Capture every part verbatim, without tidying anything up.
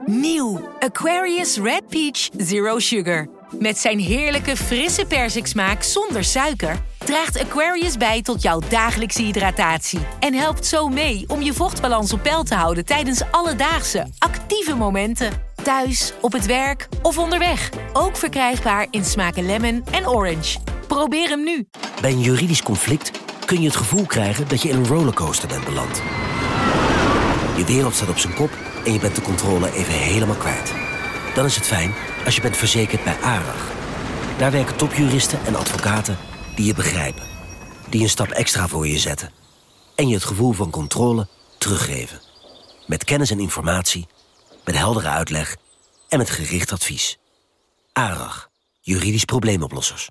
Nieuw Aquarius Red Peach Zero Sugar. Met zijn heerlijke frisse persiksmaak zonder suiker draagt Aquarius bij tot jouw dagelijkse hydratatie. En helpt zo mee om je vochtbalans op peil te houden tijdens alledaagse, actieve momenten. Thuis, op het werk of onderweg. Ook verkrijgbaar in smaken lemon en orange. Probeer hem nu. Bij een juridisch conflict kun je het gevoel krijgen dat je in een rollercoaster bent beland. Je wereld staat op zijn kop en je bent de controle even helemaal kwijt. Dan is het fijn als je bent verzekerd bij ARAG. Daar werken topjuristen en advocaten die je begrijpen. Die een stap extra voor je zetten. En je het gevoel van controle teruggeven. Met kennis en informatie, met heldere uitleg en met gericht advies. ARAG, juridisch probleemoplossers.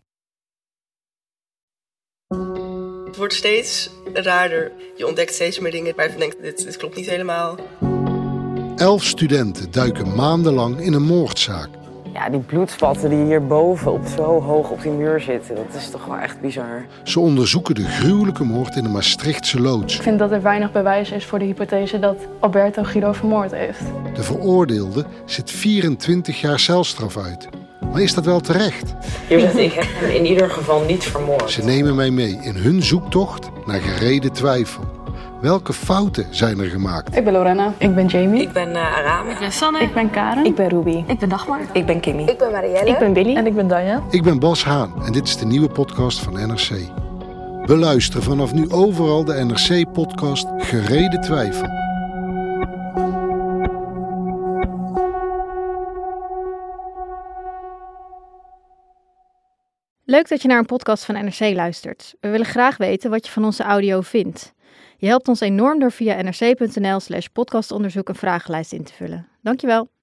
Het wordt steeds raarder. Je ontdekt steeds meer dingen waar je denkt, dit, dit klopt niet helemaal. Elf studenten duiken maandenlang in een moordzaak. Ja, die bloedspatten die hierboven op zo hoog op die muur zitten, dat is toch wel echt bizar. Ze onderzoeken de gruwelijke moord in de Maastrichtse loods. Ik vind dat er weinig bewijs is voor de hypothese dat Alberto Guido vermoord heeft. De veroordeelde zit vierentwintig jaar celstraf uit. Maar is dat wel terecht? Hier zegt, ik heb hem in ieder geval niet vermoord. Ze nemen mij mee in hun zoektocht naar gereden twijfel. Welke fouten zijn er gemaakt? Ik ben Lorena. Ik ben Jamie. Ik ben uh, Arame. Ik ben Sanne. Ik ben Karen. Ik ben Ruby. Ik ben Dagmar. Ik ben Kimmy. Ik ben Marielle. Ik ben Billy. En ik ben Danja. Ik ben Bas Haan en dit is de nieuwe podcast van N R C. Beluister vanaf nu overal de N R C-podcast Gereden Twijfel. Leuk dat je naar een podcast van N R C luistert. We willen graag weten wat je van onze audio vindt. Je helpt ons enorm door via nrc.nl slash podcastonderzoek een vragenlijst in te vullen. Dankjewel.